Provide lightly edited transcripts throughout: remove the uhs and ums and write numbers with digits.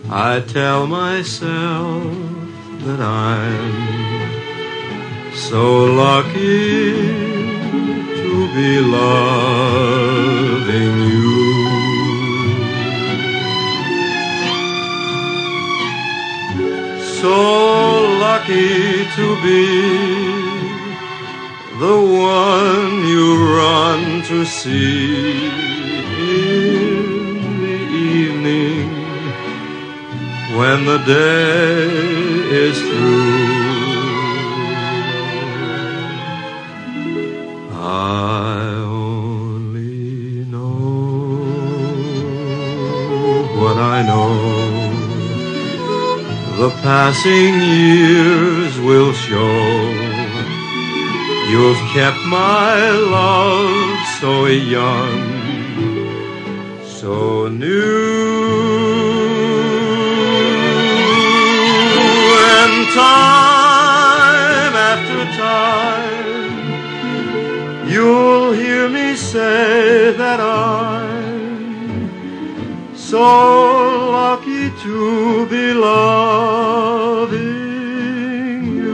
I tell myself that I'm so lucky to be loving you. So lucky to be the one you run to see in the evening when the day is through. I only know what I know. The passing years will show. You've kept my love so young, so new. And time after time, you'll hear me say that I'm so lucky to be loving you.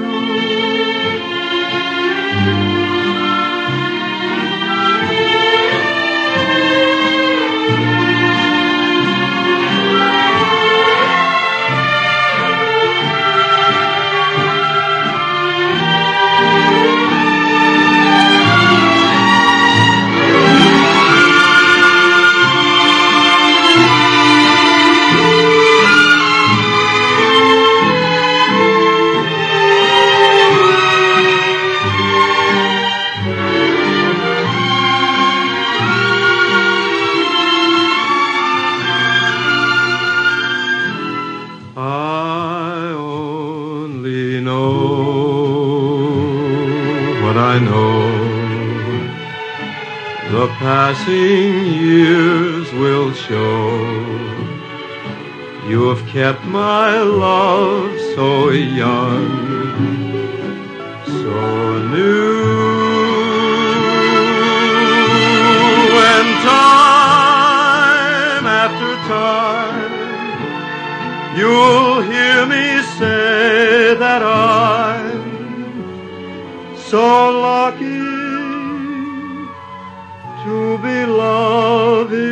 I only know what I know. The passing years will show. You have kept my love so young, so new. And time after time, you'll hear me say that I'm so lucky to be loving